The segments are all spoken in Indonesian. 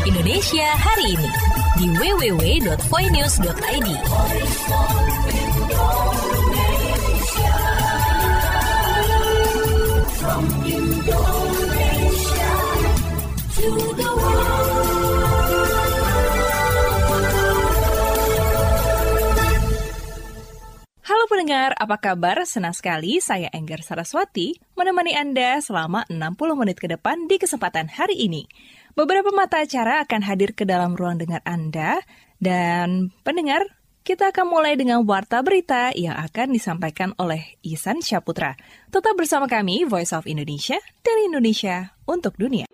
Indonesia hari ini di www.voinews.id. From Indonesia to the world. Halo pendengar, apa kabar? Senang sekali saya Enggar Saraswati menemani Anda selama 60 menit ke depan di kesempatan hari ini. Beberapa mata acara akan hadir ke dalam ruang dengar Anda, dan pendengar, kita akan mulai dengan warta berita yang akan disampaikan oleh Ihsan Syaputra. Tetap bersama kami, Voice of Indonesia, dari Indonesia untuk dunia.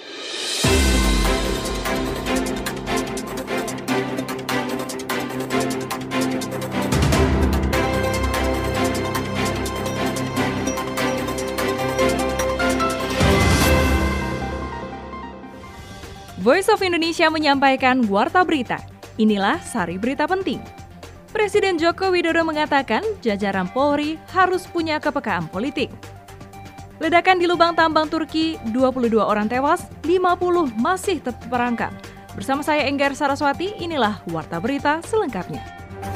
Voice of Indonesia menyampaikan warta berita. Inilah sari berita penting. Presiden Joko Widodo mengatakan jajaran Polri harus punya kepekaan politik. Ledakan di lubang tambang Turki, 22 orang tewas, 50 masih terperangkap. Bersama saya Enggar Saraswati, inilah warta berita selengkapnya.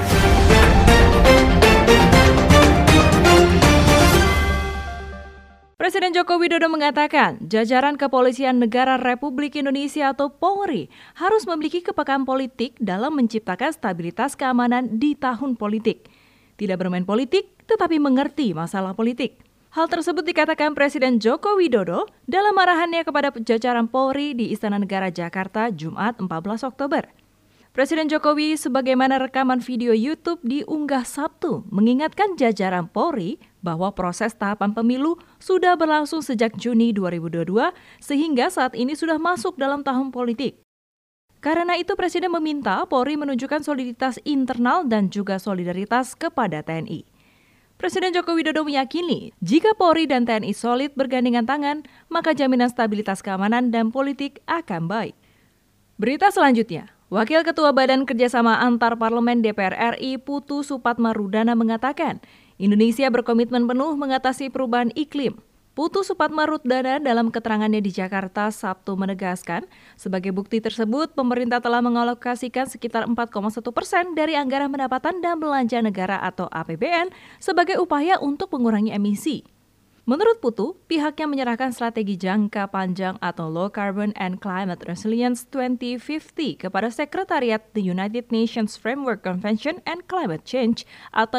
Presiden Joko Widodo mengatakan jajaran Kepolisian Negara Republik Indonesia atau Polri harus memiliki kepekaan politik dalam menciptakan stabilitas keamanan di tahun politik. Tidak bermain politik, tetapi mengerti masalah politik. Hal tersebut dikatakan Presiden Joko Widodo dalam arahannya kepada jajaran Polri di Istana Negara Jakarta Jumat 14 Oktober. Presiden Jokowi sebagaimana rekaman video YouTube diunggah Sabtu mengingatkan jajaran Polri bahwa proses tahapan pemilu sudah berlangsung sejak Juni 2022 sehingga saat ini sudah masuk dalam tahun politik. Karena itu Presiden meminta Polri menunjukkan soliditas internal dan juga solidaritas kepada TNI. Presiden Joko Widodo meyakini jika Polri dan TNI solid bergandengan tangan, maka jaminan stabilitas keamanan dan politik akan baik. Berita selanjutnya. Wakil Ketua Badan Kerjasama Antar Parlemen DPR RI Putu Supatmarudana mengatakan, Indonesia berkomitmen penuh mengatasi perubahan iklim. Putu Supatmarudana dalam keterangannya di Jakarta Sabtu menegaskan, sebagai bukti tersebut pemerintah telah mengalokasikan sekitar 4,1% dari anggaran pendapatan dan belanja negara atau APBN sebagai upaya untuk mengurangi emisi. Menurut Putu, pihaknya menyerahkan strategi jangka panjang atau Low Carbon and Climate Resilience 2050 kepada Sekretariat The United Nations Framework Convention and Climate Change atau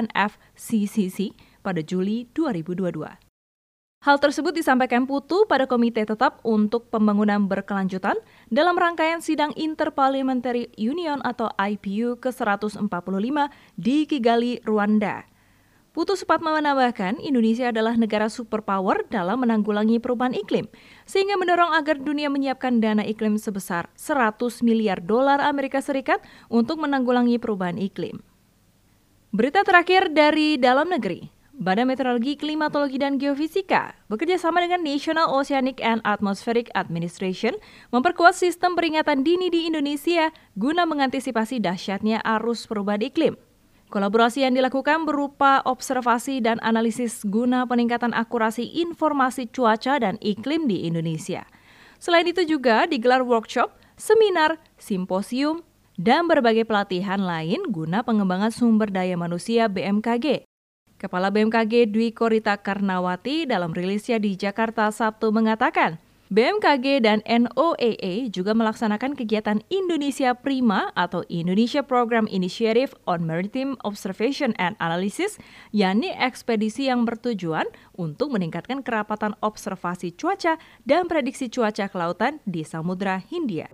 UNFCCC pada Juli 2022. Hal tersebut disampaikan Putu pada Komite Tetap untuk Pembangunan Berkelanjutan dalam rangkaian sidang Interparliamentary Union atau IPU ke-145 di Kigali, Rwanda. Putu Supatma menambahkan, Indonesia adalah negara superpower dalam menanggulangi perubahan iklim, sehingga mendorong agar dunia menyiapkan dana iklim sebesar 100 miliar dolar Amerika Serikat untuk menanggulangi perubahan iklim. Berita terakhir dari dalam negeri. Badan Meteorologi, Klimatologi, dan Geofisika bekerja sama dengan National Oceanic and Atmospheric Administration memperkuat sistem peringatan dini di Indonesia guna mengantisipasi dahsyatnya arus perubahan iklim. Kolaborasi yang dilakukan berupa observasi dan analisis guna peningkatan akurasi informasi cuaca dan iklim di Indonesia. Selain itu juga digelar workshop, seminar, simposium, dan berbagai pelatihan lain guna pengembangan sumber daya manusia BMKG. Kepala BMKG Dwi Korita Karnawati dalam rilisnya di Jakarta Sabtu mengatakan, BMKG dan NOAA juga melaksanakan kegiatan Indonesia Prima atau Indonesia Program Initiative on Maritime Observation and Analysis, yakni ekspedisi yang bertujuan untuk meningkatkan kerapatan observasi cuaca dan prediksi cuaca kelautan di Samudra Hindia.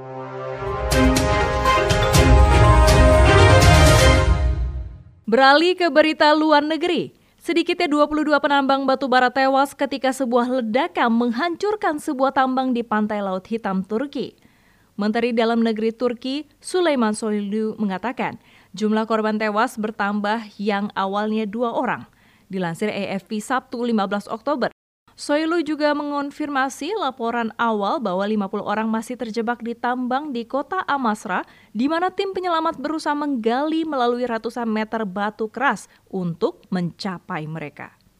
Beralih ke berita luar negeri. Sedikitnya 22 penambang batu bara tewas ketika sebuah ledakan menghancurkan sebuah tambang di pantai Laut Hitam, Turki. Menteri Dalam Negeri Turki, Süleyman Soylu, mengatakan jumlah korban tewas bertambah yang awalnya 2 orang. Dilansir AFP Sabtu 15 Oktober. Soylu juga mengonfirmasi laporan awal bahwa 50 orang masih terjebak di tambang di kota Amasra, di mana tim penyelamat berusaha menggali melalui ratusan meter batu keras untuk mencapai mereka.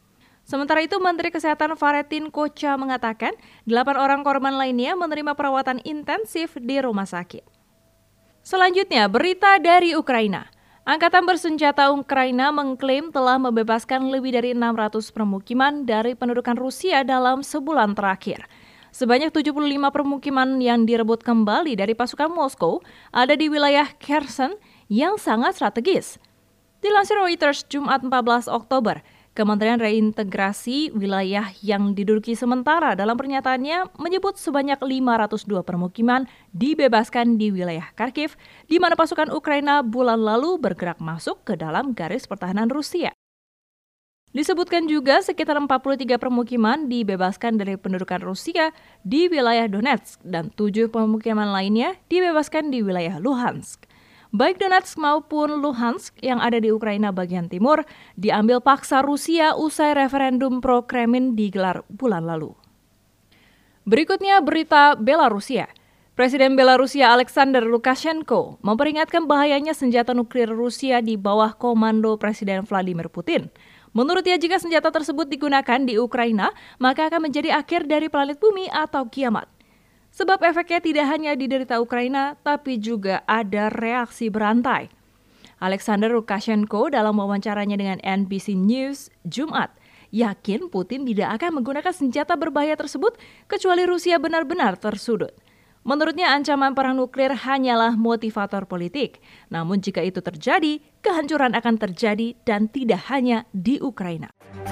Sementara itu, Menteri Kesehatan Valentin Koca mengatakan 8 orang korban lainnya menerima perawatan intensif di rumah sakit. Selanjutnya, berita dari Ukraina. Angkatan bersenjata Ukraina mengklaim telah membebaskan lebih dari 600 permukiman dari pendudukan Rusia dalam sebulan terakhir. Sebanyak 75 permukiman yang direbut kembali dari pasukan Moskow ada di wilayah Kherson yang sangat strategis. Dilansir Reuters Jumat 14 Oktober, Kementerian Reintegrasi Wilayah yang diduduki sementara dalam pernyataannya menyebut sebanyak 502 permukiman dibebaskan di wilayah Kharkiv, di mana pasukan Ukraina bulan lalu bergerak masuk ke dalam garis pertahanan Rusia. Disebutkan juga sekitar 43 permukiman dibebaskan dari pendudukan Rusia di wilayah Donetsk dan 7 permukiman lainnya dibebaskan di wilayah Luhansk. Baik Donetsk maupun Luhansk yang ada di Ukraina bagian timur diambil paksa Rusia usai referendum pro-Kremlin digelar bulan lalu. Berikutnya berita Belarusia. Presiden Belarusia Alexander Lukashenko memperingatkan bahayanya senjata nuklir Rusia di bawah komando Presiden Vladimir Putin. Menurutnya, jika senjata tersebut digunakan di Ukraina, maka akan menjadi akhir dari planet bumi atau kiamat. Sebab efeknya tidak hanya diderita Ukraina, tapi juga ada reaksi berantai. Alexander Lukashenko dalam wawancaranya dengan NBC News Jumat yakin Putin tidak akan menggunakan senjata berbahaya tersebut kecuali Rusia benar-benar tersudut. Menurutnya ancaman perang nuklir hanyalah motivator politik. Namun jika itu terjadi, kehancuran akan terjadi dan tidak hanya di Ukraina.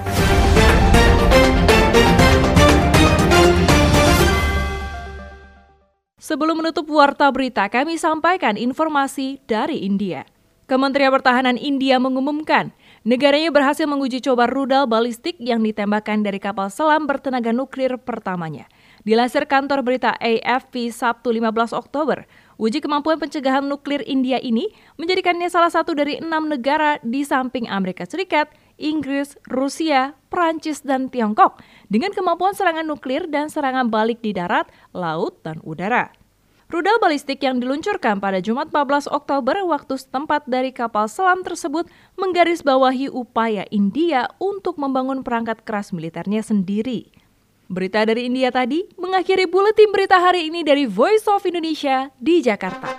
Sebelum menutup warta berita, kami sampaikan informasi dari India. Kementerian Pertahanan India mengumumkan negaranya berhasil menguji coba rudal balistik yang ditembakkan dari kapal selam bertenaga nuklir pertamanya. Dilansir kantor berita AFP Sabtu 15 Oktober, uji kemampuan pencegahan nuklir India ini menjadikannya salah satu dari 6 negara di samping Amerika Serikat, Inggris, Rusia, Prancis, dan Tiongkok dengan kemampuan serangan nuklir dan serangan balik di darat, laut, dan udara. Rudal balistik yang diluncurkan pada Jumat 14 Oktober waktu setempat dari kapal selam tersebut menggarisbawahi upaya India untuk membangun perangkat keras militernya sendiri. Berita dari India tadi mengakhiri buletin berita hari ini dari Voice of Indonesia di Jakarta.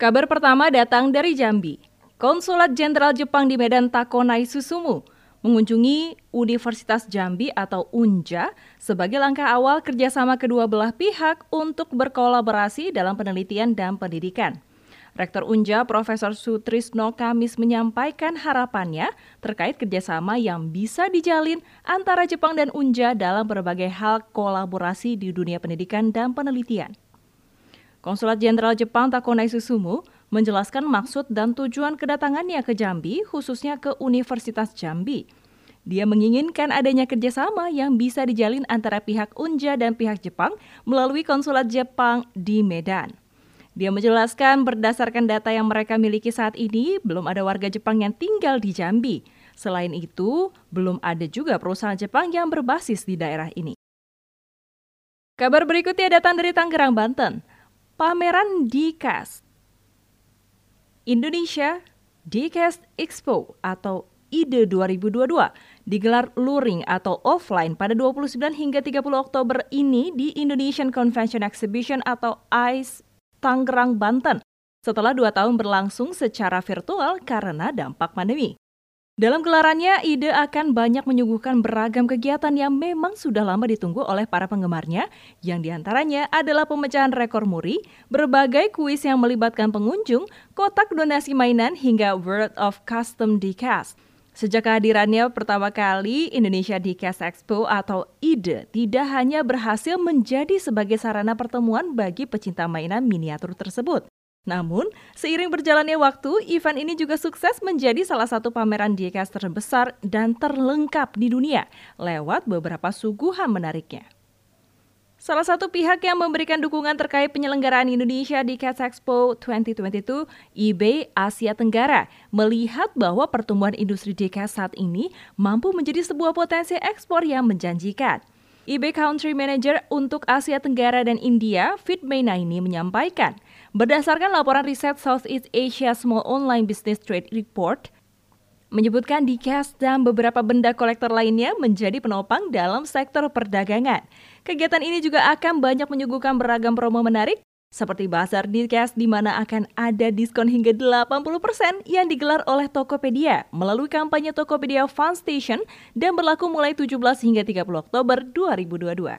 Kabar pertama datang dari Jambi. Konsulat Jenderal Jepang di Medan Takonai Susumu mengunjungi Universitas Jambi atau UNJA sebagai langkah awal kerjasama kedua belah pihak untuk berkolaborasi dalam penelitian dan pendidikan. Rektor UNJA Profesor Sutrisno Kamis menyampaikan harapannya terkait kerjasama yang bisa dijalin antara Jepang dan UNJA dalam berbagai hal kolaborasi di dunia pendidikan dan penelitian. Konsulat Jenderal Jepang Takonai Susumu menjelaskan maksud dan tujuan kedatangannya ke Jambi, khususnya ke Universitas Jambi. Dia menginginkan adanya kerjasama yang bisa dijalin antara pihak UNJA dan pihak Jepang melalui Konsulat Jepang di Medan. Dia menjelaskan berdasarkan data yang mereka miliki saat ini, belum ada warga Jepang yang tinggal di Jambi. Selain itu, belum ada juga perusahaan Jepang yang berbasis di daerah ini. Kabar berikutnya datang dari Tangerang, Banten. Pameran DCAST Indonesia DCAST Expo atau IDE 2022 digelar luring atau offline pada 29 hingga 30 Oktober ini di Indonesian Convention Exhibition atau ICE Tangerang, Banten setelah 2 tahun berlangsung secara virtual karena dampak pandemi. Dalam gelarannya, IDE akan banyak menyuguhkan beragam kegiatan yang memang sudah lama ditunggu oleh para penggemarnya, yang diantaranya adalah pemecahan rekor muri, berbagai kuis yang melibatkan pengunjung, kotak donasi mainan, hingga World of Custom DCAST. Sejak kehadirannya pertama kali, Indonesia DCAST Expo atau IDE tidak hanya berhasil menjadi sebagai sarana pertemuan bagi pecinta mainan miniatur tersebut. Namun, seiring berjalannya waktu, event ini juga sukses menjadi salah satu pameran DCAST terbesar dan terlengkap di dunia lewat beberapa suguhan menariknya. Salah satu pihak yang memberikan dukungan terkait penyelenggaraan Indonesia DCAST Expo 2022, eBay Asia Tenggara, melihat bahwa pertumbuhan industri DCAST saat ini mampu menjadi sebuah potensi ekspor yang menjanjikan. eBay Country Manager untuk Asia Tenggara dan India, Fit Meinaini menyampaikan, berdasarkan laporan riset Southeast Asia Small Online Business Trade Report, menyebutkan DCAST dan beberapa benda kolektor lainnya menjadi penopang dalam sektor perdagangan. Kegiatan ini juga akan banyak menyuguhkan beragam promo menarik, seperti Bazar DCAST di mana akan ada diskon hingga 80% yang digelar oleh Tokopedia melalui kampanye Tokopedia Fun Station dan berlaku mulai 17 hingga 30 Oktober 2022.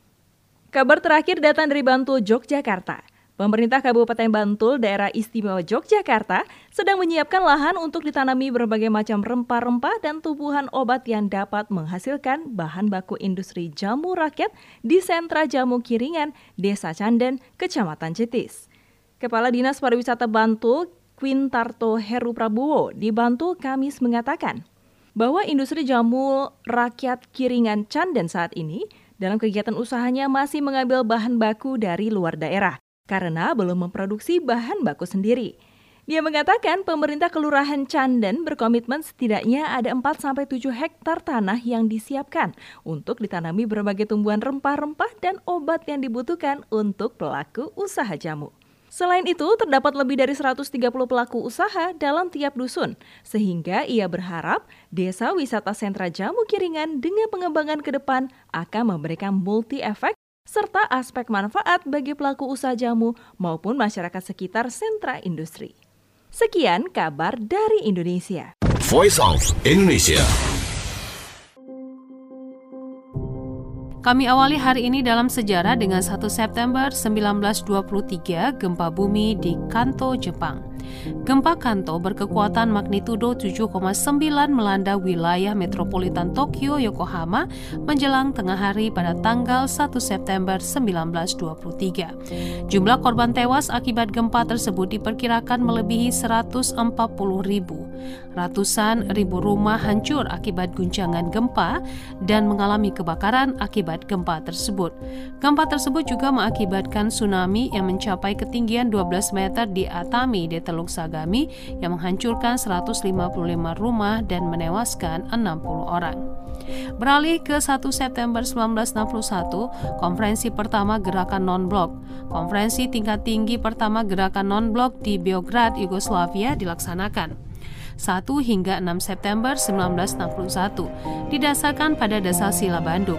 Kabar terakhir datang dari Bantul, Yogyakarta. Pemerintah Kabupaten Bantul, Daerah Istimewa Yogyakarta, sedang menyiapkan lahan untuk ditanami berbagai macam rempah-rempah dan tumbuhan obat yang dapat menghasilkan bahan baku industri jamu rakyat di sentra jamu Kiringan, Desa Canden, Kecamatan Jetis. Kepala Dinas Pariwisata Bantul, Quintarto Heru Prabowo, di Bantul Kamis mengatakan bahwa industri jamu rakyat Kiringan Canden saat ini dalam kegiatan usahanya masih mengambil bahan baku dari luar daerah, karena belum memproduksi bahan baku sendiri. Dia mengatakan pemerintah Kelurahan Canden berkomitmen setidaknya ada 4-7 hektar tanah yang disiapkan untuk ditanami berbagai tumbuhan rempah-rempah dan obat yang dibutuhkan untuk pelaku usaha jamu. Selain itu, terdapat lebih dari 130 pelaku usaha dalam tiap dusun, sehingga ia berharap Desa Wisata Sentra Jamu Kiringan dengan pengembangan ke depan akan memberikan multi-efek serta aspek manfaat bagi pelaku usaha jamu maupun masyarakat sekitar sentra industri. Sekian kabar dari Indonesia. Voice of Indonesia. Kami awali hari ini dalam sejarah dengan 1 September 1923, gempa bumi di Kanto, Jepang. Gempa Kanto berkekuatan magnitudo 7,9 melanda wilayah metropolitan Tokyo, Yokohama menjelang tengah hari pada tanggal 1 September 1923. Jumlah korban tewas akibat gempa tersebut diperkirakan melebihi 140.000. Ratusan ribu rumah hancur akibat guncangan gempa dan mengalami kebakaran akibat gempa tersebut. Gempa tersebut juga mengakibatkan tsunami yang mencapai ketinggian 12 meter di Atami di Teluk Sagami yang menghancurkan 155 rumah dan menewaskan 60 orang. Beralih ke 1 September 1961, konferensi pertama Gerakan Non-Blok. Konferensi tingkat tinggi pertama Gerakan Non-Blok di Beograd, Yugoslavia dilaksanakan 1 hingga 6 September 1961, didasarkan pada Dasar Sila Bandung.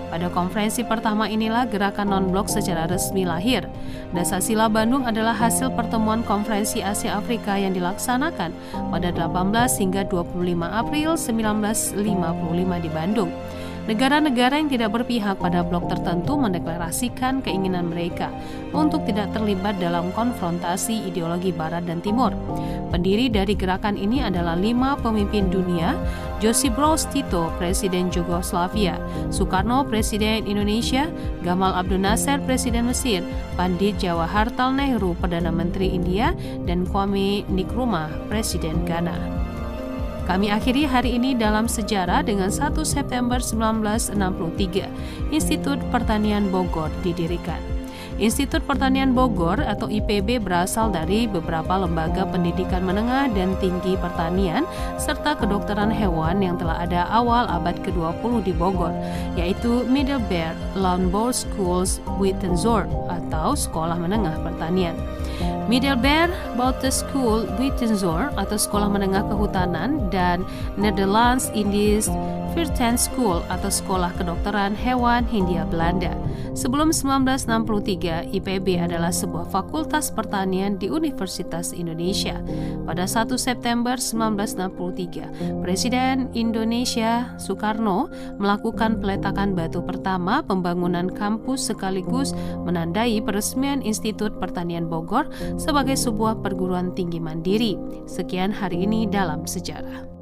Pada konferensi pertama inilah gerakan non-blok secara resmi lahir. Dasar-Sila Bandung adalah hasil pertemuan konferensi Asia Afrika yang dilaksanakan pada 18 hingga 25 April 1955 di Bandung. Negara-negara yang tidak berpihak pada blok tertentu mendeklarasikan keinginan mereka untuk tidak terlibat dalam konfrontasi ideologi Barat dan Timur. Pendiri dari gerakan ini adalah 5 pemimpin dunia: Josip Broz Tito, Presiden Yugoslavia; Soekarno, Presiden Indonesia; Gamal Abdel Nasser, Presiden Mesir; Pandit Jawaharlal Nehru, Perdana Menteri India; dan Kwame Nkrumah, Presiden Ghana. Kami akhiri hari ini dalam sejarah dengan 1 September 1963, Institut Pertanian Bogor didirikan. Institut Pertanian Bogor atau IPB berasal dari beberapa lembaga pendidikan menengah dan tinggi pertanian serta kedokteran hewan yang telah ada awal abad ke-20 di Bogor, yaitu Middelburg Landbouw Schools Buitenzorg atau Sekolah Menengah Pertanian. Middelburg Bouwschool Buitenzorg atau Sekolah Menengah Kehutanan dan Netherlands Indisch School atau Sekolah Kedokteran Hewan Hindia Belanda. Sebelum 1963, IPB adalah sebuah fakultas pertanian di Universitas Indonesia. Pada 1 September 1963, Presiden Indonesia Soekarno melakukan peletakan batu pertama pembangunan kampus sekaligus menandai peresmian Institut Pertanian Bogor sebagai sebuah perguruan tinggi mandiri. Sekian hari ini dalam sejarah.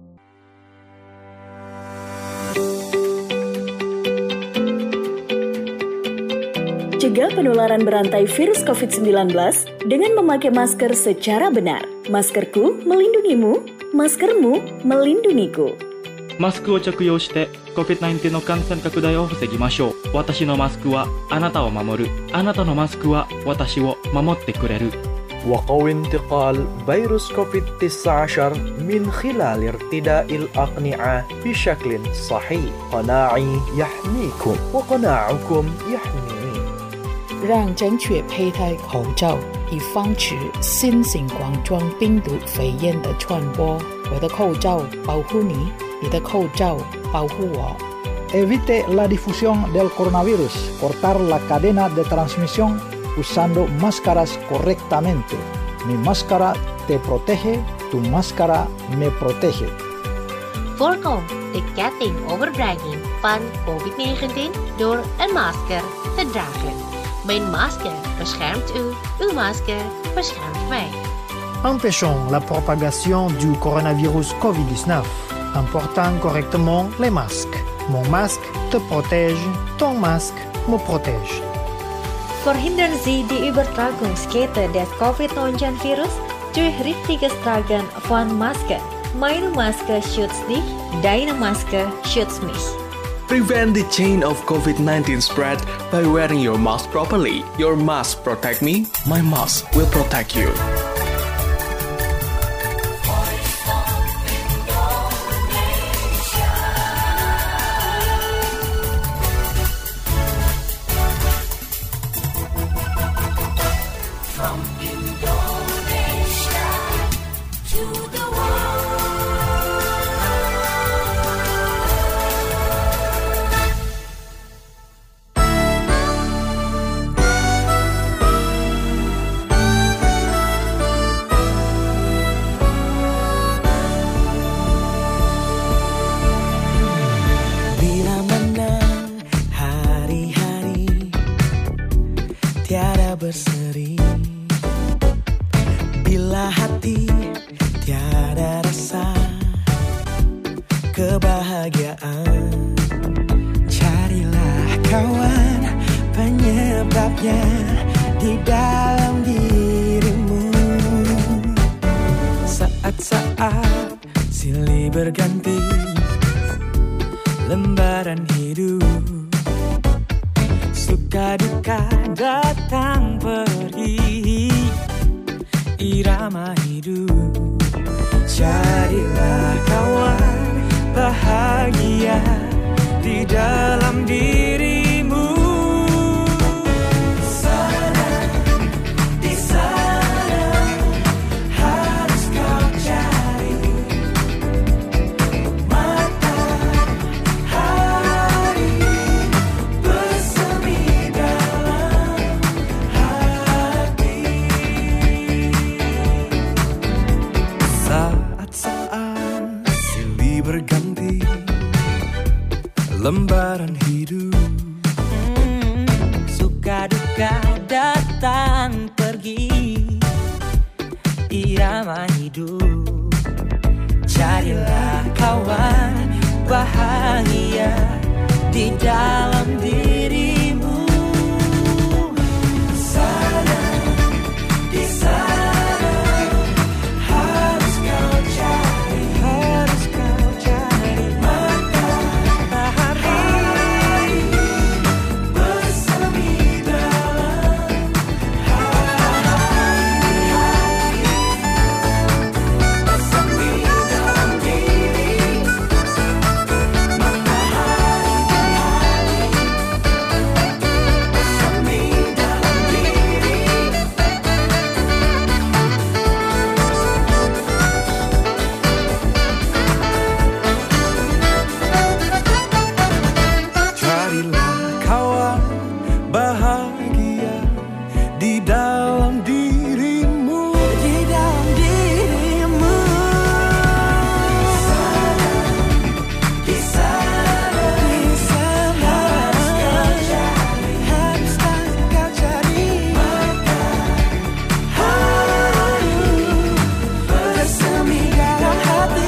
Cegah penularan berantai virus COVID-19 dengan memakai masker secara benar. Maskerku melindungimu, maskermu melindungiku. マスクを着用して COVID-19 の感染拡大を防ぎましょう。私のマスクはあなたを守る。あなたのマスクは私を守ってくれる。 وقوي انتقال فيروس كوفيد-19 من خلال ارتداء الأقنعة بشكل صحيح. قناعي يحميكم وقناعكم يحميني. 让正确佩戴口罩，以防止新型冠状病毒肺炎的传播。我的口罩保护你，你的口罩保护我。 Evite la difusión del coronavirus. Cortar la cadena de transmisión usando máscaras correctamente. Mi máscara te protege, tu máscara me protege. Voorkom de ketting overbrenging van COVID-19 door een masker te dragen. Mijn masker beschermt u, uw masker beschermt mij. Empêchons la propagation du coronavirus COVID-19 en portant correctement les masques. Mon masque te protège, ton masque me protège. Verhindern Sie die Übertragungskette des Covid-19-Virus durch richtiges Tragen von Masken. Meine Maske schützt dich, deine Maske schützt mich. Prevent the chain of COVID-19 spread by wearing your mask properly. Your mask protect me, my mask will protect you. Berseri bila hati tiada rasa kebahagiaan, carilah kawan penyebabnya di dalam dirimu. Saat-saat silih berganti lembaran hidup, suka duka datang pergi, irama hidup. Carilah kawan bahagia di dalam dirimu. Sana, di sana harus kau cari matahari hidup. Suka duka datang pergi, irama hidup. Carilah kawan bahagia di dalam dirimu. Sana, di sana, harus kau cari matahari bersemi dalam hati, bersemi dalam diri, carilah kawan bahagia di dalam dirimu, di dalam dirimu. Sana, di sana, harus kau cari matahari bersemi dalam hati.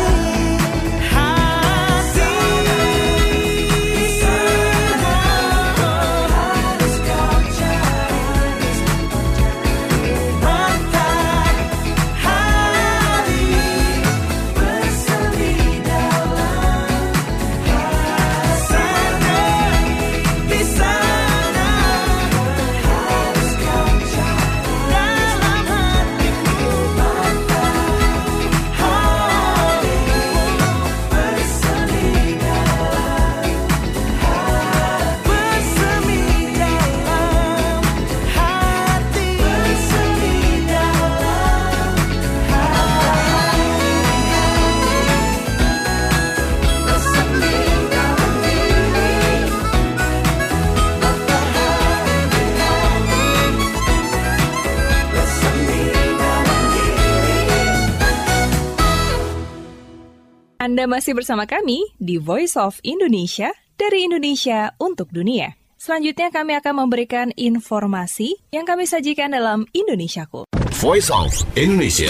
Anda masih bersama kami di Voice of Indonesia, dari Indonesia untuk dunia. Selanjutnya kami akan memberikan informasi yang kami sajikan dalam Indonesiaku. Voice of Indonesia.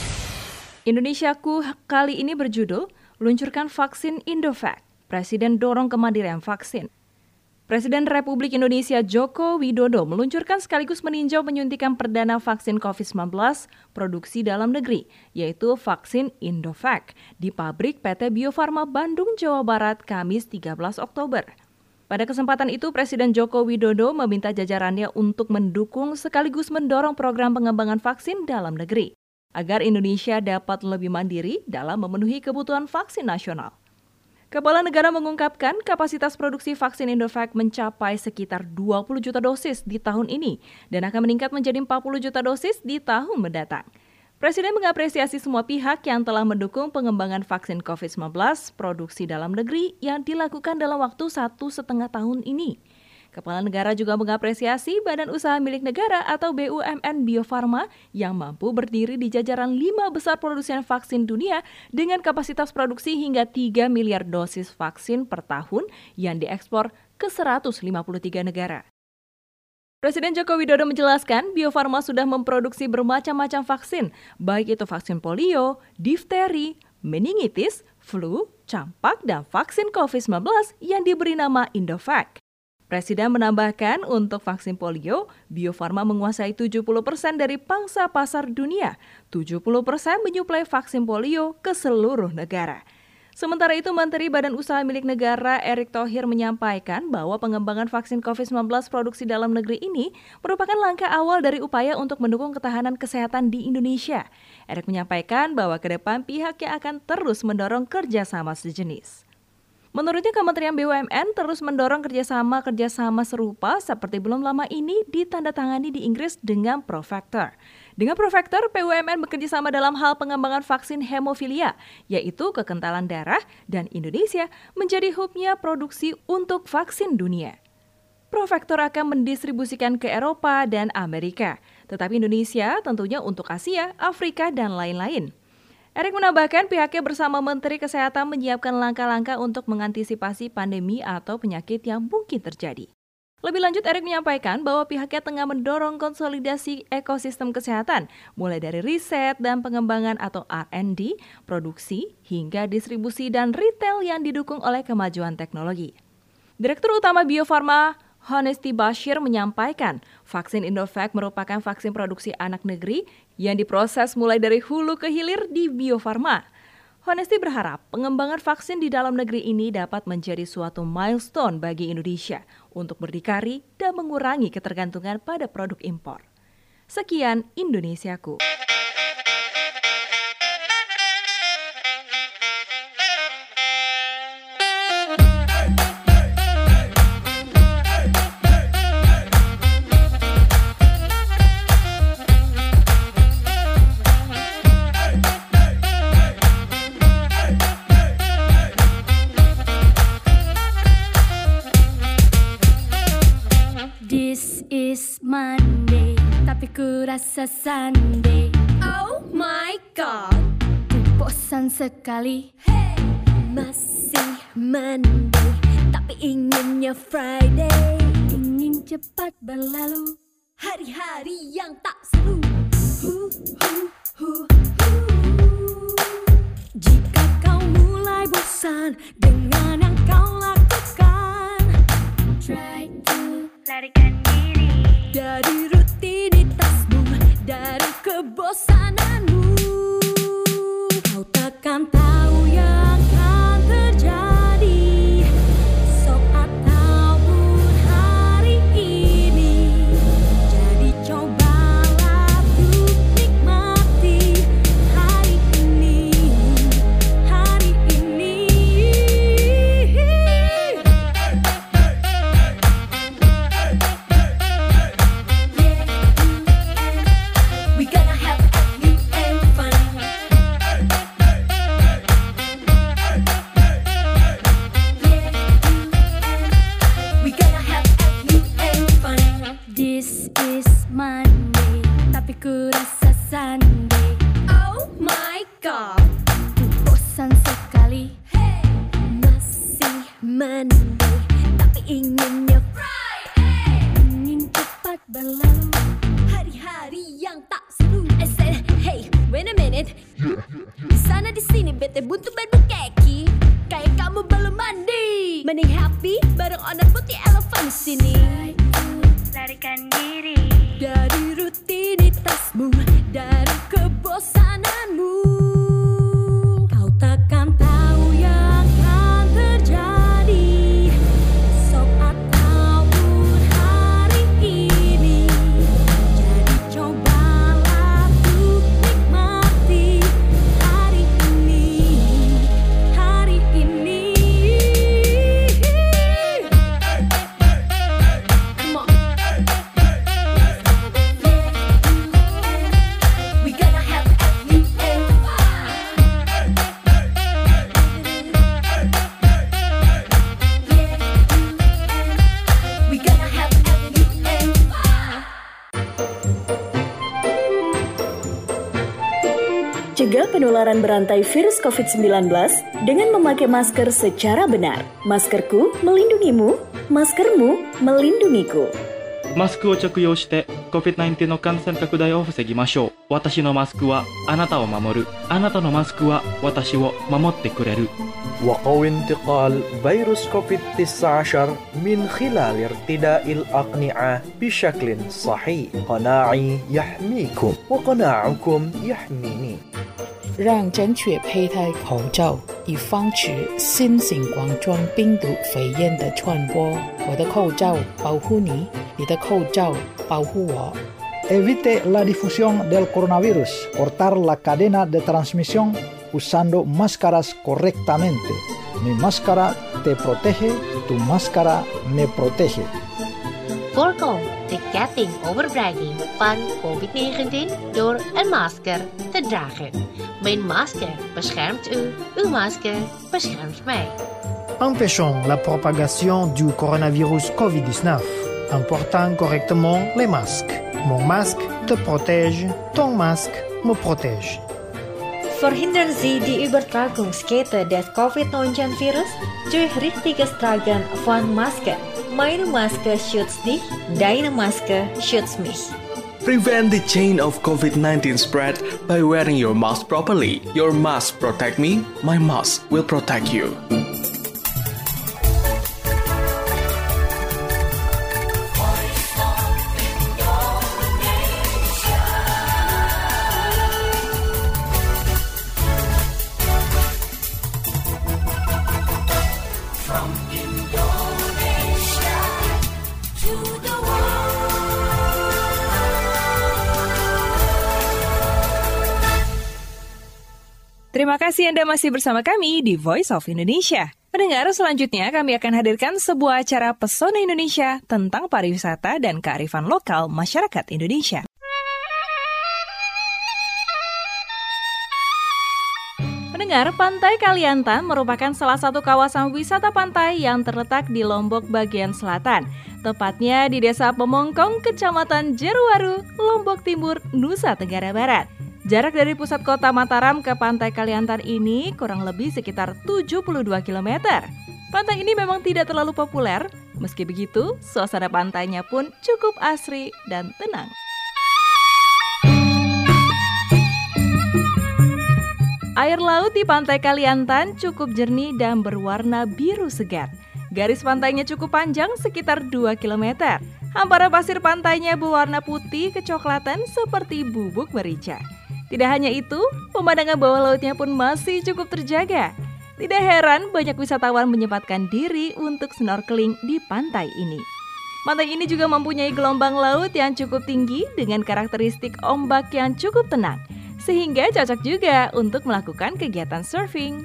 Indonesiaku kali ini berjudul Luncurkan Vaksin Indovac. Presiden dorong kemandirian vaksin. Presiden Republik Indonesia Joko Widodo meluncurkan sekaligus meninjau penyuntikan perdana vaksin COVID-19 produksi dalam negeri, yaitu vaksin Indovac di pabrik PT Bio Farma Bandung, Jawa Barat, Kamis 13 Oktober. Pada kesempatan itu, Presiden Joko Widodo meminta jajarannya untuk mendukung sekaligus mendorong program pengembangan vaksin dalam negeri, agar Indonesia dapat lebih mandiri dalam memenuhi kebutuhan vaksin nasional. Kepala negara mengungkapkan kapasitas produksi vaksin Indovac mencapai sekitar 20 juta dosis di tahun ini dan akan meningkat menjadi 40 juta dosis di tahun mendatang. Presiden mengapresiasi semua pihak yang telah mendukung pengembangan vaksin COVID-19 produksi dalam negeri yang dilakukan dalam waktu 1,5 tahun ini. Kepala negara juga mengapresiasi Badan Usaha Milik Negara atau BUMN Bio Farma yang mampu berdiri di jajaran 5 besar produsen vaksin dunia dengan kapasitas produksi hingga 3 miliar dosis vaksin per tahun yang diekspor ke 153 negara. Presiden Joko Widodo menjelaskan Bio Farma sudah memproduksi bermacam-macam vaksin, baik itu vaksin polio, difteri, meningitis, flu, campak, dan vaksin COVID-19 yang diberi nama Indovac. Presiden menambahkan untuk vaksin polio, Bio Farma menguasai 70% dari pangsa pasar dunia. 70% menyuplai vaksin polio ke seluruh negara. Sementara itu, Menteri Badan Usaha Milik Negara Erick Thohir menyampaikan bahwa pengembangan vaksin COVID-19 produksi dalam negeri ini merupakan langkah awal dari upaya untuk mendukung ketahanan kesehatan di Indonesia. Erick menyampaikan bahwa ke depan pihaknya akan terus mendorong kerjasama sejenis. Menurutnya, Kementerian BUMN terus mendorong kerjasama serupa seperti belum lama ini ditandatangani di Inggris dengan Provector. Dengan Provector, BUMN bekerjasama dalam hal pengembangan vaksin hemofilia, yaitu kekentalan darah, dan Indonesia menjadi hubnya produksi untuk vaksin dunia. Provector akan mendistribusikan ke Eropa dan Amerika, tetapi Indonesia tentunya untuk Asia, Afrika, dan lain-lain. Erick menambahkan pihaknya bersama Menteri Kesehatan menyiapkan langkah-langkah untuk mengantisipasi pandemi atau penyakit yang mungkin terjadi. Lebih lanjut, Erick menyampaikan bahwa pihaknya tengah mendorong konsolidasi ekosistem kesehatan, mulai dari riset dan pengembangan atau R&D, produksi, hingga distribusi dan retail yang didukung oleh kemajuan teknologi. Direktur Utama Bio Farma, Honesty Bashir menyampaikan, vaksin Indovac merupakan vaksin produksi anak negeri yang diproses mulai dari hulu ke hilir di Bio Farma. Honesty berharap pengembangan vaksin di dalam negeri ini dapat menjadi suatu milestone bagi Indonesia untuk berdikari dan mengurangi ketergantungan pada produk impor. Sekian Indonesiaku. Monday, tapi ku rasa Sunday. Oh my God, ku bosan sekali. Hey. Masih Monday, tapi inginnya Friday. Ingin cepat berlalu, hari-hari yang tak seru. Jika kau mulai bosan dengan yang kau lakukan, try to larikan diri dari rutinitasmu, dari kebosananmu. Kau takkan tahu yang akan terjadi esok ataupun hari ini. Jadi cobalah untuk nikmati hari ini, hari ini. Larikan diri dari rutinitasmu, dari kebosananmu. Kau takkan tahu yang akan terjadi esok ataupun hari ini. Jadi cobalah untuk nikmati hari ini, hari ini. Cegah penularan berantai virus COVID-19 dengan memakai masker secara benar. Maskerku melindungimu, maskermu melindungiku. マスクを着用して COVID-19 の感染拡大を防ぎましょう。私のマスクはあなたを守る。あなたのマスクは私を守ってくれる。 وقوي انتقال فيروس كوفيد-19 من خلال ارتداء الأقنعة بشكل صحيح. قناعي يحميكم وقناعكم يحميني. 让正确佩戴口罩，以防止新型冠状病毒肺炎的传播。我的口罩保护你，你的口罩保护我。 Evite la difusión del coronavirus. Cortar la cadena de transmisión usando máscaras correctamente. Mi máscara te protege, tu máscara me protege. Voorkom de ketting overbrenging van COVID-19 door een masker te dragen. Mijn masker beschermt u, uw masker beschermt mij. Empêchons la propagation du coronavirus COVID-19 en portant correctement les masques. Mon masque te protège, ton masque me protège. Verhindern Sie die Übertragungskette des Covid-19-Virus durch richtiges Tragen von Masken. Meine Maske schützt dich, deine Maske schützt mich. Prevent the chain of COVID-19 spread by wearing your mask properly. Your mask protect me, my mask will protect you. Terima kasih Anda masih bersama kami di Voice of Indonesia. Pendengar, selanjutnya kami akan hadirkan sebuah acara Pesona Indonesia tentang pariwisata dan kearifan lokal masyarakat Indonesia. Pendengar, Pantai Kaliantan merupakan salah satu kawasan wisata pantai yang terletak di Lombok bagian selatan. Tepatnya di Desa Pemongkong, Kecamatan Jeruwaru, Lombok Timur, Nusa Tenggara Barat. Jarak dari pusat kota Mataram ke Pantai Kaliantan ini kurang lebih sekitar 72 km. Pantai ini memang tidak terlalu populer, meski begitu suasana pantainya pun cukup asri dan tenang. Air laut di Pantai Kaliantan cukup jernih dan berwarna biru segar. Garis pantainya cukup panjang sekitar 2 km. Hamparan pasir pantainya berwarna putih kecoklatan seperti bubuk merica. Tidak hanya itu, pemandangan bawah lautnya pun masih cukup terjaga. Tidak heran banyak wisatawan menyempatkan diri untuk snorkeling di pantai ini. Pantai ini juga mempunyai gelombang laut yang cukup tinggi dengan karakteristik ombak yang cukup tenang, sehingga cocok juga untuk melakukan kegiatan surfing.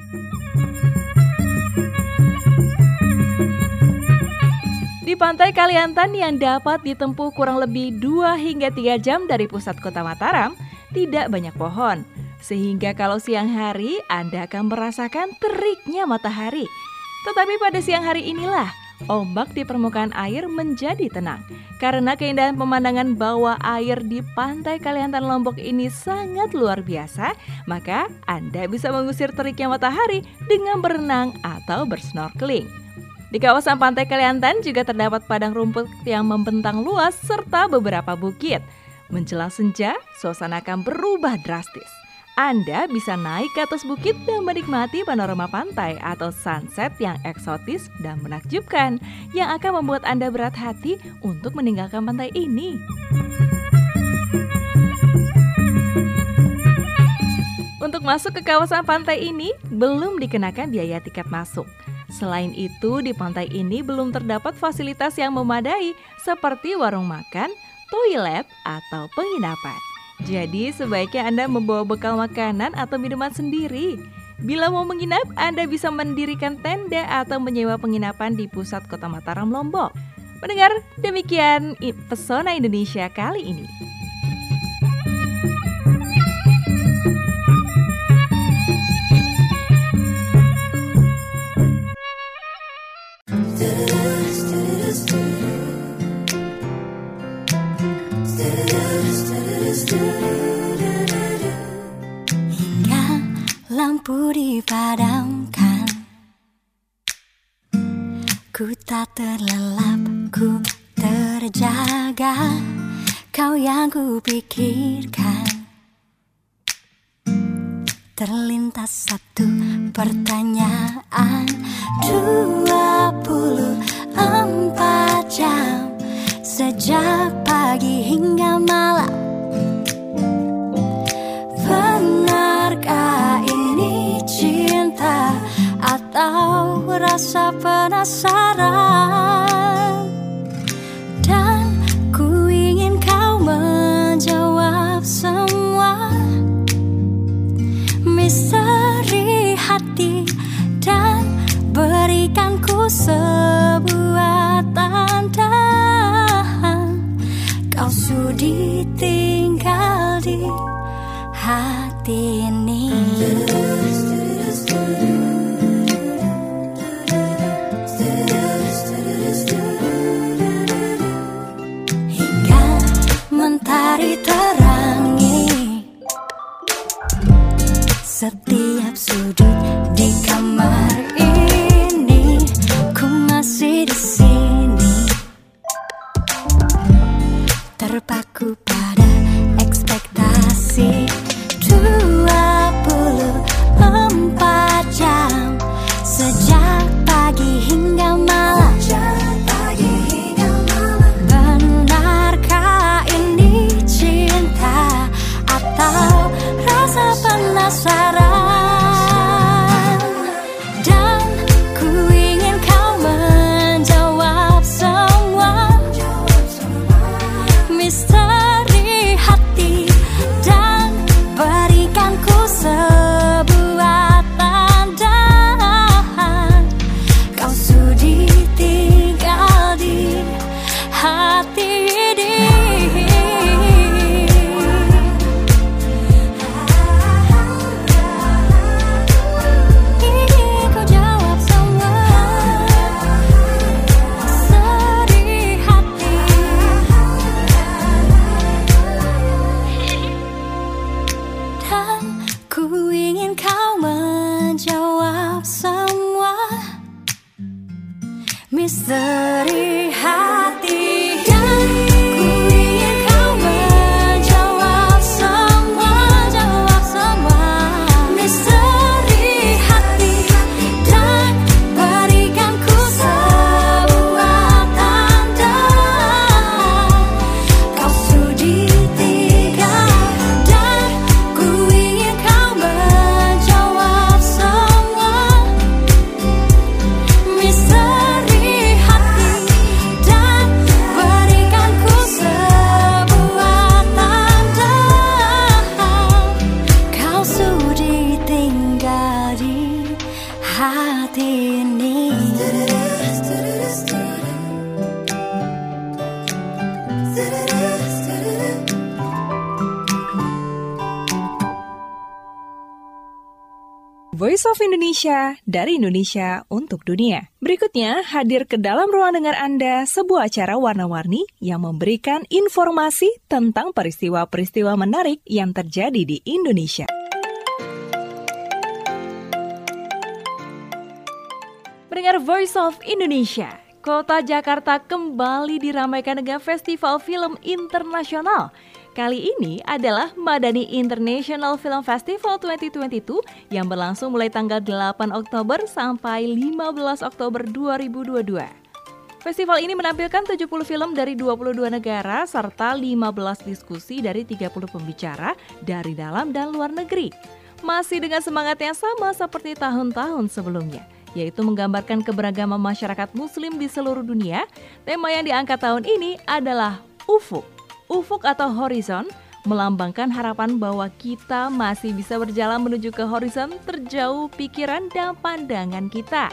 Di Pantai Kaliantan yang dapat ditempuh kurang lebih 2 hingga 3 jam dari pusat kota Mataram, tidak banyak pohon, sehingga kalau siang hari Anda akan merasakan teriknya matahari. Tetapi pada siang hari inilah ombak di permukaan air menjadi tenang. Karena keindahan pemandangan bawah air di Pantai Kaliantan Lombok ini sangat luar biasa, maka Anda bisa mengusir teriknya matahari dengan berenang atau bersnorkeling. Di kawasan Pantai Kaliantan juga terdapat padang rumput yang membentang luas serta beberapa bukit. Menjelang senja, suasana akan berubah drastis. Anda bisa naik ke atas bukit dan menikmati panorama pantai atau sunset yang eksotis dan menakjubkan, yang akan membuat Anda berat hati untuk meninggalkan pantai ini. Untuk masuk ke kawasan pantai ini, belum dikenakan biaya tiket masuk. Selain itu, di pantai ini belum terdapat fasilitas yang memadai seperti warung makan, toilet, atau penginapan. Jadi sebaiknya Anda membawa bekal makanan atau minuman sendiri. Bila mau menginap, Anda bisa mendirikan tenda atau menyewa penginapan di pusat kota Mataram, Lombok. Pendengar, demikian Pesona Indonesia kali ini. Hingga lampu dipadamkan, ku tak terlelap, ku terjaga. Kau yang ku pikirkan, terlintas satu pertanyaan. 24 jam sejak pagi hingga malam, benarkah ini cinta atau rasa penasaran? Dan ku ingin kau menjawab semua misteri hati dan berikan ku sebuah tanda kau sudi tinggal di hati ini. Hingga mentari terangi Voice of Indonesia, dari Indonesia untuk dunia. Berikutnya, hadir ke dalam ruang dengar Anda sebuah acara warna-warni yang memberikan informasi tentang peristiwa-peristiwa menarik yang terjadi di Indonesia. Mendengar Voice of Indonesia, Kota Jakarta kembali diramaikan dengan Festival Film Internasional. Kali ini adalah Madani International Film Festival 2022 yang berlangsung mulai tanggal 8 Oktober sampai 15 Oktober 2022. Festival ini menampilkan 70 film dari 22 negara serta 15 diskusi dari 30 pembicara dari dalam dan luar negeri. Masih dengan semangat yang sama seperti tahun-tahun sebelumnya, yaitu menggambarkan keberagaman masyarakat muslim di seluruh dunia. Tema yang diangkat tahun ini adalah Ufuk. Ufuk atau horizon melambangkan harapan bahwa kita masih bisa berjalan menuju ke horizon terjauh pikiran dan pandangan kita.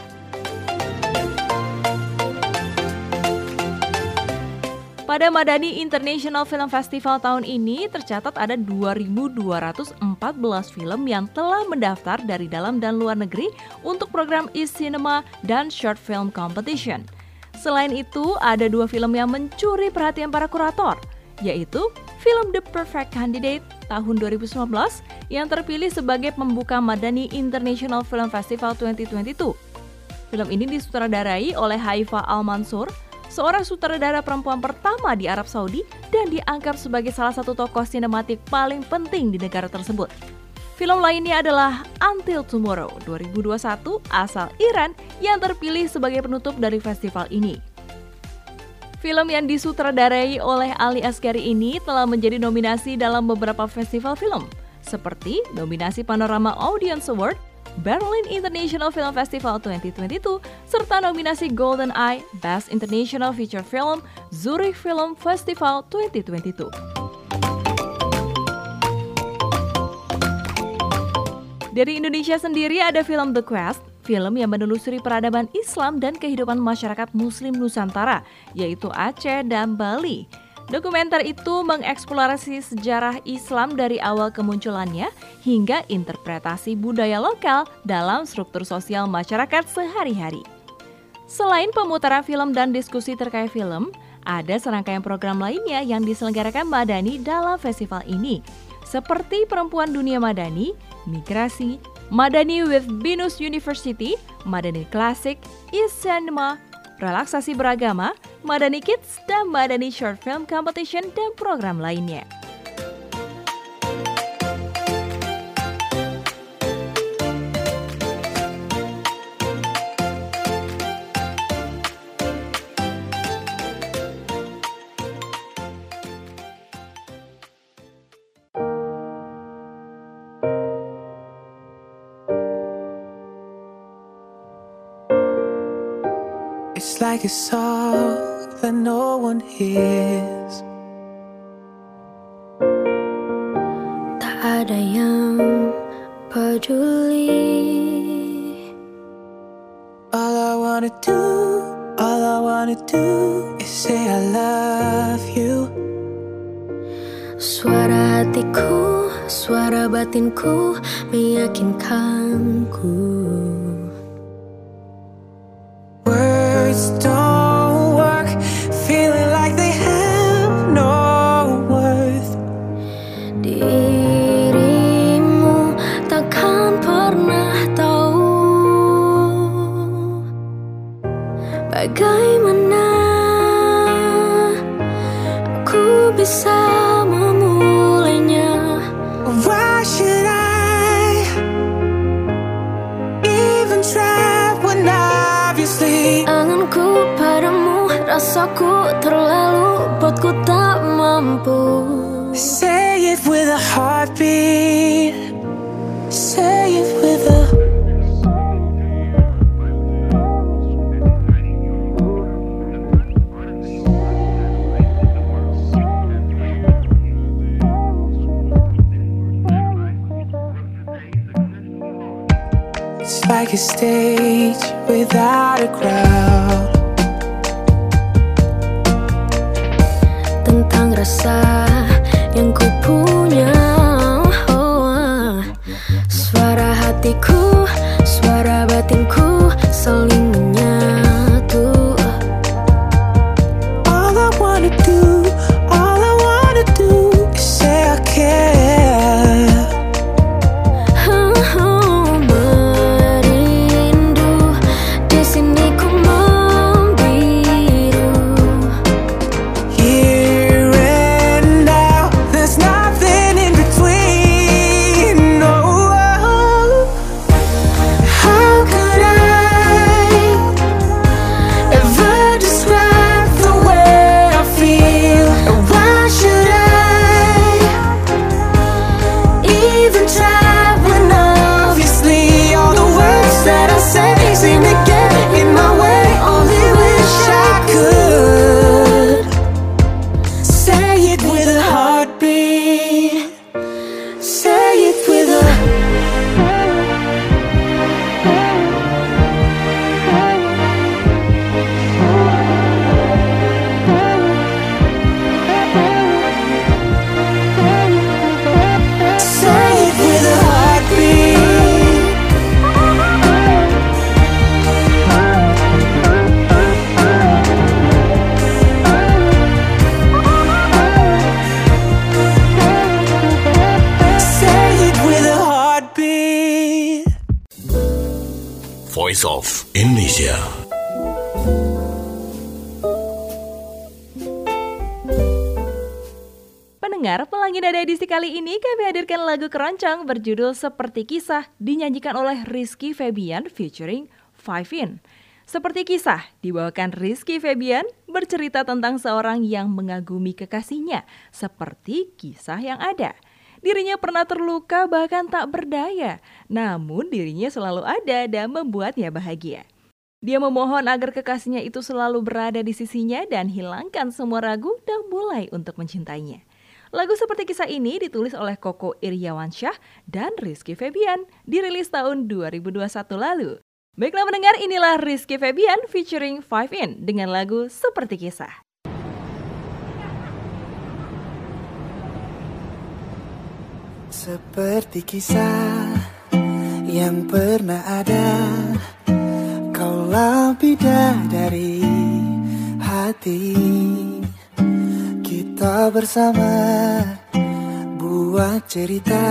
Pada Madani International Film Festival tahun ini tercatat ada 2.214 film yang telah mendaftar dari dalam dan luar negeri untuk program e-cinema dan short film competition. Selain itu, ada 2 film yang mencuri perhatian para kurator, yaitu film The Perfect Candidate tahun 2019 yang terpilih sebagai pembuka Madani International Film Festival 2022. Film ini disutradarai oleh Haifa Al-Mansur, seorang sutradara perempuan pertama di Arab Saudi dan dianggap sebagai salah satu tokoh sinematik paling penting di negara tersebut. Film lainnya adalah Until Tomorrow 2021 asal Iran yang terpilih sebagai penutup dari festival ini. Film yang disutradarai oleh Ali Asghari ini telah menjadi nominasi dalam beberapa festival film, seperti nominasi Panorama Audience Award, Berlin International Film Festival 2022, serta nominasi Golden Eye Best International Feature Film, Zurich Film Festival 2022. Dari Indonesia sendiri ada film The Quest, film yang menelusuri peradaban Islam dan kehidupan masyarakat Muslim Nusantara, yaitu Aceh dan Bali. Dokumenter itu mengeksplorasi sejarah Islam dari awal kemunculannya hingga interpretasi budaya lokal dalam struktur sosial masyarakat sehari-hari. Selain pemutaran film dan diskusi terkait film, ada serangkaian program lainnya yang diselenggarakan Madani dalam festival ini, seperti Perempuan Dunia Madani, Migrasi, Madani with Binus University, Madani Klasik, e-cinema, relaksasi beragama, Madani Kids, dan Madani Short Film Competition dan program lainnya. It's like a song that no one hears. Tak ada yang peduli. All I wanna do is say I love you. Suara hatiku, suara batinku meyakinkanku. Words don't work, feeling like they have no worth. Dirimu takkan pernah tahu bagaimana aku bisa memulainya. Why should I even try when obviously anganku padamu, rasaku terlalu buatku tak mampu. Say it with a heartbeat. Say it with a It's like a stage without a crowd. Tentang rasa yang ku punya, suara hatiku Voice of Indonesia. Pendengar, Pelangi Dada edisi kali ini kami hadirkan lagu keroncong berjudul Seperti Kisah dinyanyikan oleh Rizky Febian featuring Five In. Seperti Kisah dibawakan Rizky Febian bercerita tentang seorang yang mengagumi kekasihnya seperti kisah yang ada. Dirinya pernah terluka bahkan tak berdaya, namun dirinya selalu ada dan membuatnya bahagia. Dia memohon agar kekasihnya itu selalu berada di sisinya dan hilangkan semua ragu dan mulai untuk mencintainya. Lagu Seperti Kisah ini ditulis oleh Koko Iriawansyah dan Rizky Febian, dirilis tahun 2021 lalu. Baiklah mendengar, inilah Rizky Febian featuring Five In dengan lagu Seperti Kisah. Seperti kisah yang pernah ada, kaulah bidadari hati. Kita bersama buat cerita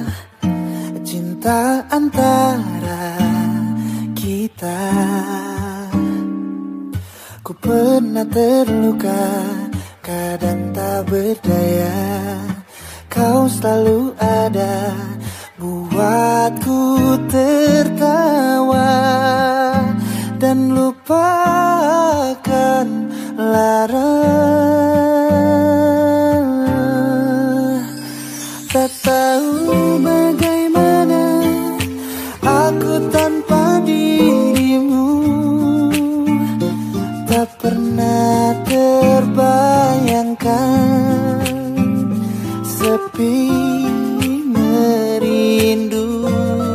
cinta antara kita. Ku pernah terluka, kadang tak berdaya. Kau selalu ada, buatku tertawa dan lupakan lara. Tak tahu bagaimana aku tanpa dirimu, tak pernah terbayangkan sepi merindu.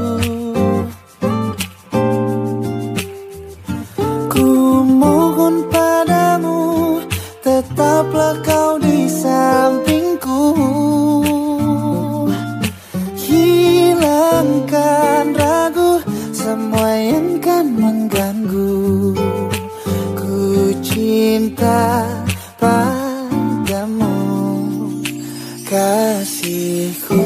Ku mohon padamu, tetaplah kau di sampingku. Hilangkan ragu, semua yang kan mengganggu. Ku cinta padamu, kasihku.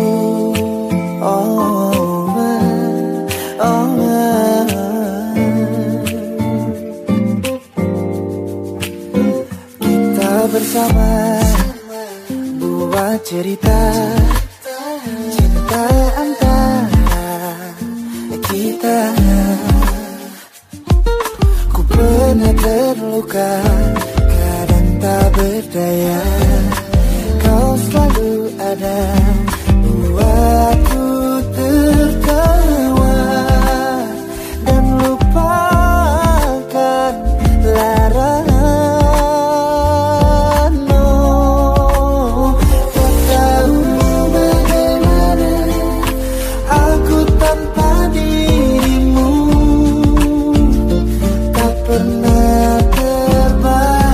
Kita bersama buat cerita cinta antara kita. Ku pernah terluka, kadang tak berdaya. Kau selalu ada, buatku tertawa dan lupakan lara. No, tak tahu bagaimana aku tanpa dirimu, tak pernah terbayang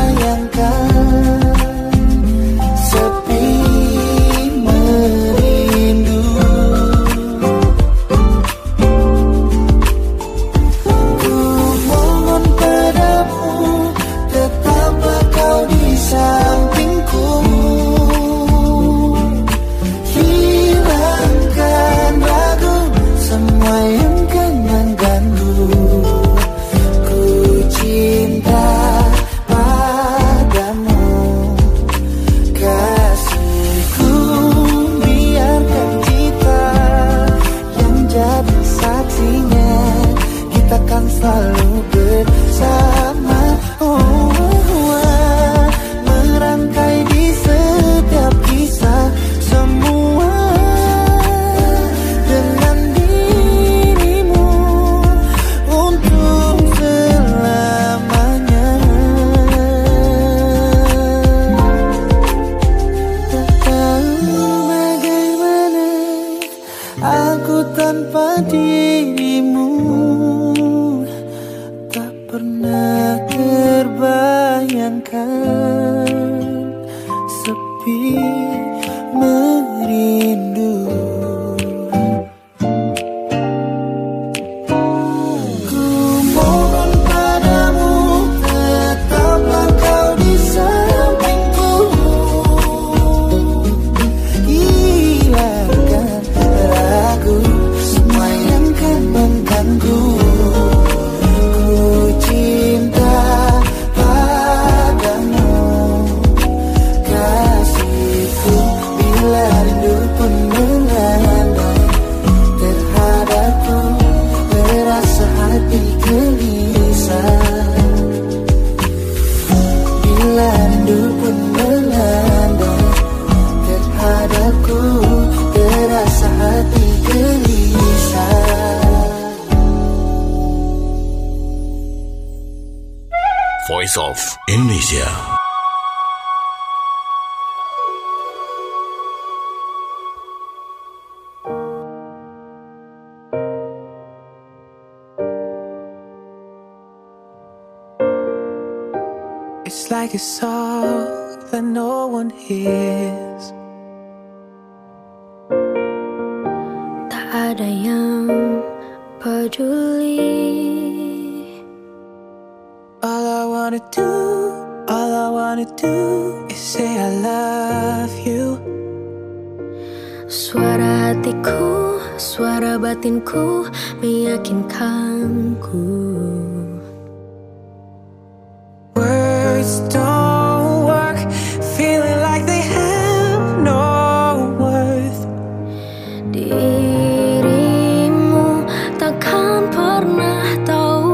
Indonesia. It's like a song that no one hears. Tak ada yang peduli. All I wanna do is say I love you. Suara hatiku, suara batinku meyakinkanku. Words don't work, feeling like they have no worth. Dirimu takkan pernah tahu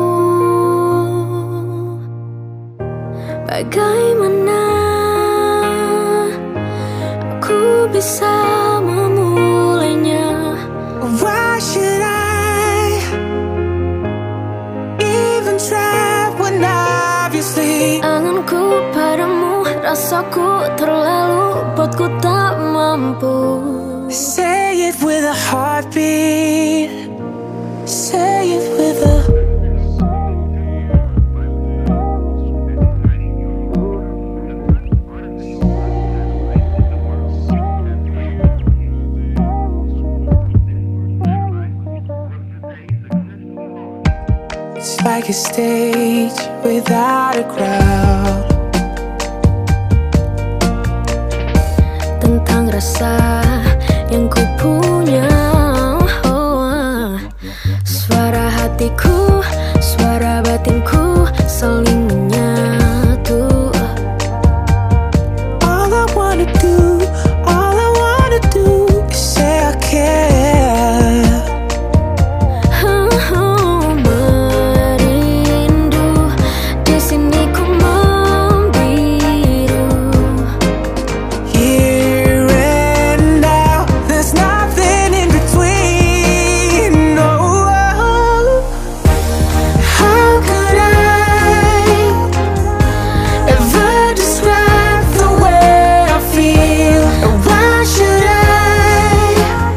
bagaimana aku bisa memulainya. Why should I even try when obviously anganku padamu, rasaku terlalu buatku tak mampu. Say it with a heartbeat. Say it with a It's like a stage without a crowd. Tentang rasa yang ku punya, suara hatiku, suara batinku saling menyatu. All I wanna do is say I care. Merindu, di sini ku membiru. Here and now, there's nothing in between. No, how could I ever describe the way I feel? And why should I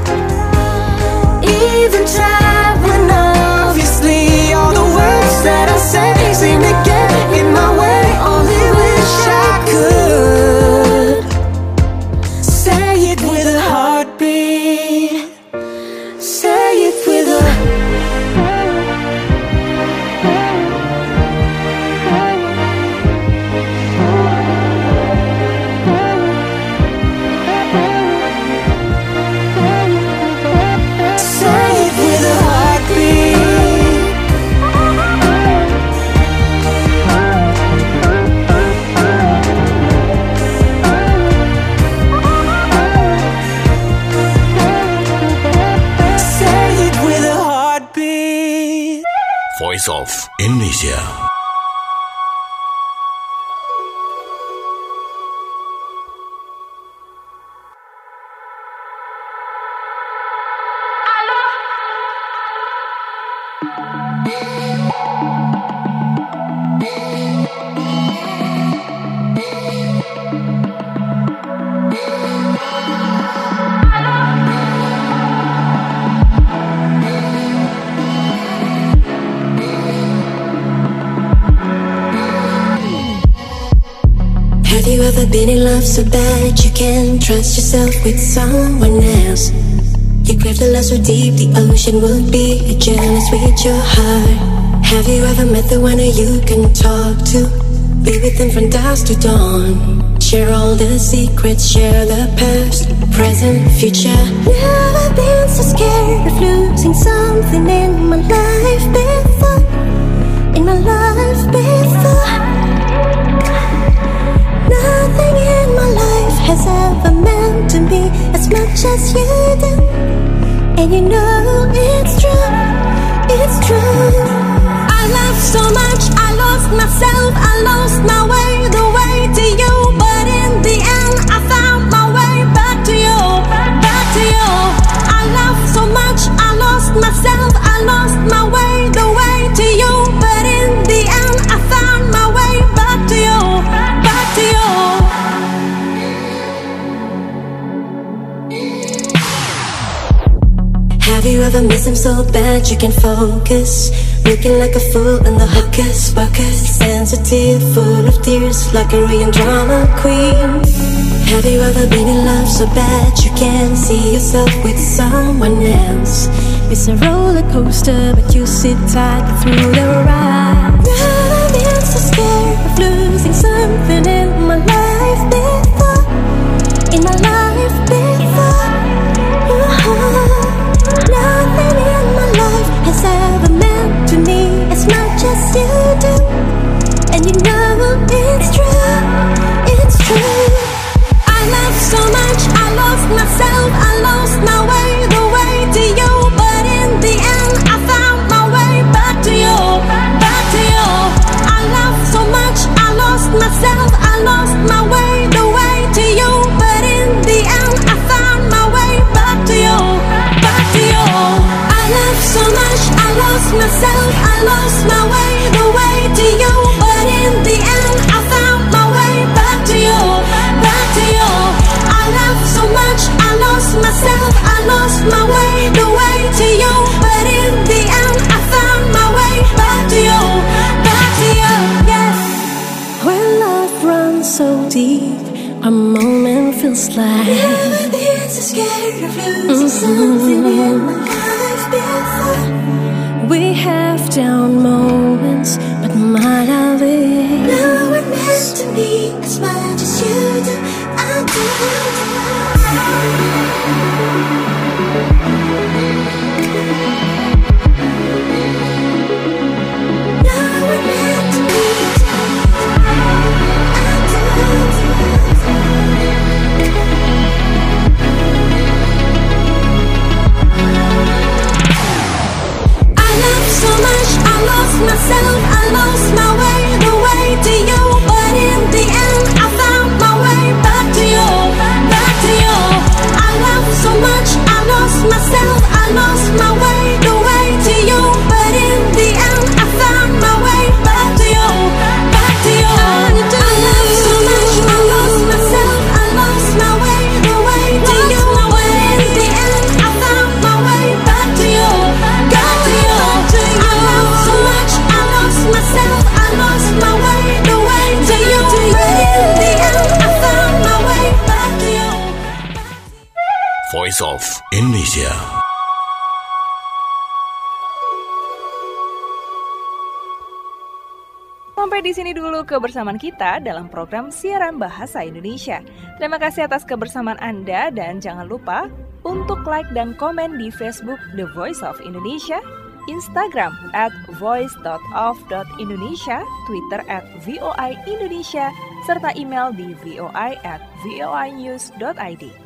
even try when obviously all the words that I say seem to get in my way? Only wish I could say it with a heartbeat. Say it with a say it with a heartbeat. Say it with a heartbeat. Voice of Indonesia. Have you ever been in love so bad you can't trust yourself with someone else? You crave the love so deep the ocean would be jealous with your heart. Have you ever met the one who you can talk to? Be with them from dusk to dawn. Share all the secrets, share the past, present, future. Never been so scared of losing something in my life before. In my life before. Nothing in my life has ever meant to me as much as you do. And you know it's true, it's true. I love so much, I lost myself, I lost my way, the way to you. But in the end, I found my way back to you, back to you. I love so much, I lost myself, I lost my way, the way to you. But in the end, I found my way back to you. you ever miss him so bad you can focus? Looking like a fool in the hocus pocus. Sensitive, full of tears, like a Korean drama queen. Have you ever been in love so bad you can't see yourself with someone else? It's a roller coaster, but you sit tight through the ride. Never been so scared of losing something in my life before. In my life before. Nothing in my life has ever meant to me as much as you do. And you know it's true, it's true. I love so much, I lost myself, I lost my way, the way to you. But in the end, I found my way back to you, back to you. I love so much, I lost myself, I lost my way, the way to you. But in the end, I found my way back to you, back to you. I love so much, I lost myself, I lost my way, the way to you. But in the end, I found my way back to you, back to you. I love so much, I lost myself, I lost my way, the way to you. But in the end, I found my way back to you, back to you, yeah. When love runs so deep, a moment feels like never been so scared of losing something in my life before. We have down moments, but my love is now we're meant to be as much as you do. I do. Now we're meant to be. So much, I lost myself, I lost my way, the way to you. But in the end, I found my way back to you, back to you. I love so much, I lost myself, I lost my way, the way to you. But in the end, I found my way back to you, back to you. I love so much, I lost myself, I lost my way, the way to you. But in the end, I found my way back to you, back to you. Myself, I lost my way, the way to you. But in the end, I found my way back to you. Voice of Indonesia. Sampai di sini dulu kebersamaan kita dalam program siaran bahasa Indonesia. Terima kasih atas kebersamaan Anda dan jangan lupa untuk like dan komen di Facebook The Voice of Indonesia, Instagram @voice.of.indonesia, Twitter @VOI Indonesia, serta email di voi@voinews.id.